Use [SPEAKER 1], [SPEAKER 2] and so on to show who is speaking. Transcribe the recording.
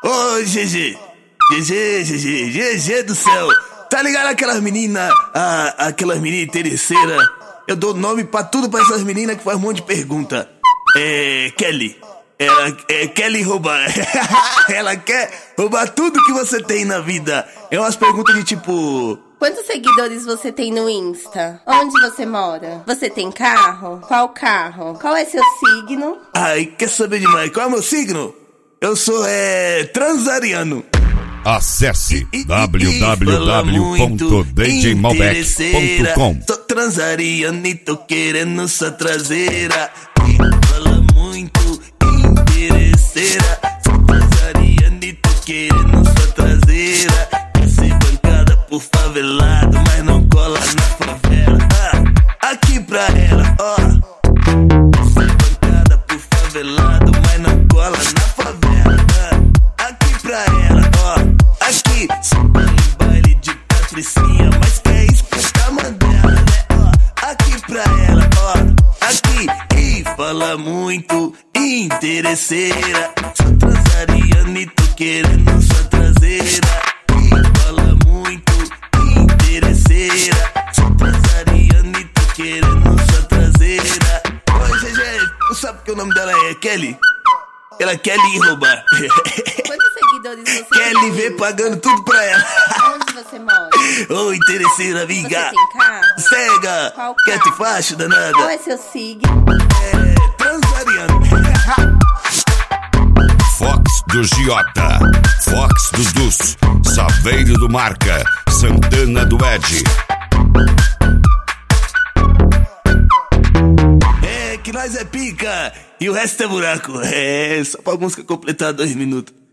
[SPEAKER 1] Ô, GG. GG do céu. Tá ligado aquelas meninas, aquelas meninas interesseiras? Eu dou nome pra tudo pra essas meninas que faz um monte de pergunta. Kelly. Kelly roubar. Ela quer roubar tudo que você tem na vida. É umas perguntas de tipo...
[SPEAKER 2] Quantos seguidores você tem no Insta? Onde você mora? Você tem carro? Qual carro? Qual é seu signo?
[SPEAKER 1] Ai, quer saber demais? Qual é o meu signo? Eu sou, transariano.
[SPEAKER 3] Acesse www.djmalbec.com.
[SPEAKER 1] Sou transariano e tô querendo sua traseira. E fala muito interesseira. Sou transariano e tô querendo sua traseira. Quer ser bancada por favelado, mas não cola na favela. Aqui pra ela, ó. Quer ser bancada por favelado, mas não cola na favela. Aqui pra ela, ó. Aqui, só baile de patricinha, mas quer escutar Mandela, né, ó. Aqui pra ela, ó. Aqui, e fala muito interesseira. Sou transariano e tô querendo sua traseira. E fala muito interesseira. Sou transariano e tô querendo sua traseira. Oi, GG, tu sabe que o nome dela é Kelly? Ela quer lhe roubar.
[SPEAKER 2] Quantos seguidores você
[SPEAKER 1] Kelly
[SPEAKER 2] tem?
[SPEAKER 1] vê pagando tudo pra ela.
[SPEAKER 2] Onde você mora?
[SPEAKER 1] Ô, interesseira, amiga.
[SPEAKER 2] Você tem carro?
[SPEAKER 1] Cega.
[SPEAKER 2] Qual
[SPEAKER 1] Quer
[SPEAKER 2] carro?
[SPEAKER 1] te facho, danada?
[SPEAKER 2] Qual é seu signo?
[SPEAKER 1] Transariano.
[SPEAKER 3] Fox do Giota, Fox do Dus, Saveiro do Marca, Santana do Ed.
[SPEAKER 1] Que nós é pica e o resto é buraco. Só pra música completar 2 minutos.